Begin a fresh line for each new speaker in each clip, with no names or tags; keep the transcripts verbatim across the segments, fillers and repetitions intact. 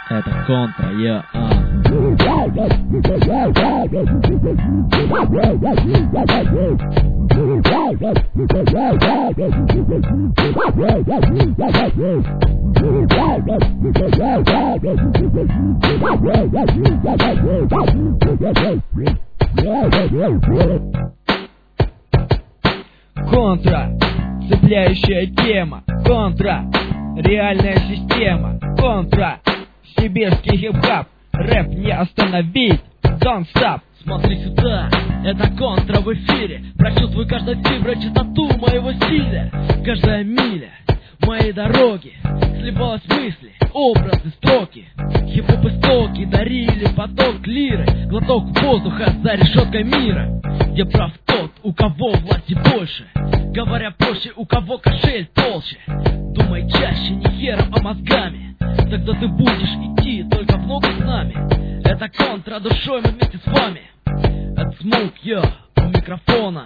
Это контра, я, а. Контра, цепляющая тема. Контра, реальная система. Контра, сибирский хип-хап. Рэп не остановить. Don't stop.
Смотри сюда, это контра в эфире. Прочувствуй каждой фиброй частоту моего стиля. Каждая миля моей дороги сливалась в мысли, образы, строки. Хип-хоп истоки дарили поток лиры, глоток воздуха за решеткой мира, где прав тот, у кого власти больше, говоря проще, у кого кошель толще. Думай чаще не хером, а мозгами, тогда ты будешь идти только в ногу с нами. Это контра, душой мы вместе с вами. Это Смук, я, у микрофона.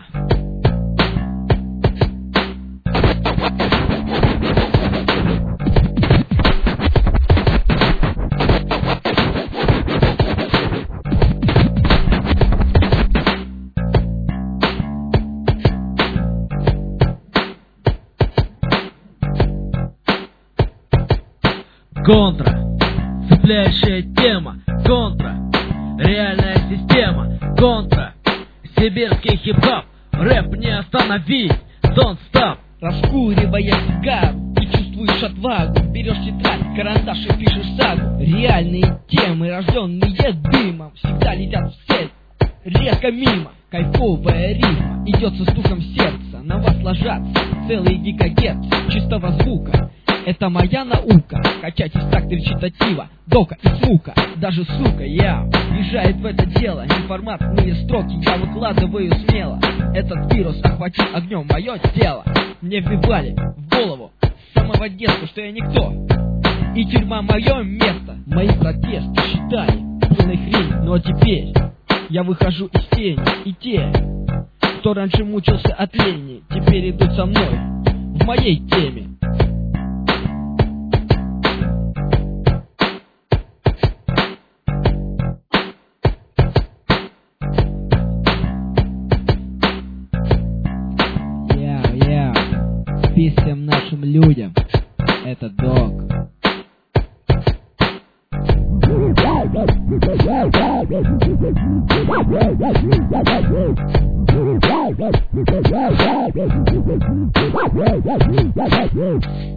Контра, цепляющая тема. Контра, реальная система. Контра, сибирский хип-хоп. Рэп не остановить. Don't stop.
Раскуривая сигару, ты чувствуешь отвагу. Берешь тетрадь, карандаш и пишешь сагу. Реальные темы, рожденные дымом, всегда летят в цель, резко мимо. Кайфовая рифма идет со стуком сердца. На вас ложатся целые гигагерцы чистого звука. Это моя наука, качать из такта речитатива, дока и смука. Даже сука, я въезжает в это дело. Неформатные строки я выкладываю смело. Этот вирус охватил огнем мое тело. Мне вбивали в голову с самого детства, что я никто, и тюрьма мое место. Мои протесты считали полной хрень, но теперь я выхожу из тени. И те, кто раньше мучился от лени, теперь идут со мной в моей теме. Всем нашим людям, это Дог.
Yeah.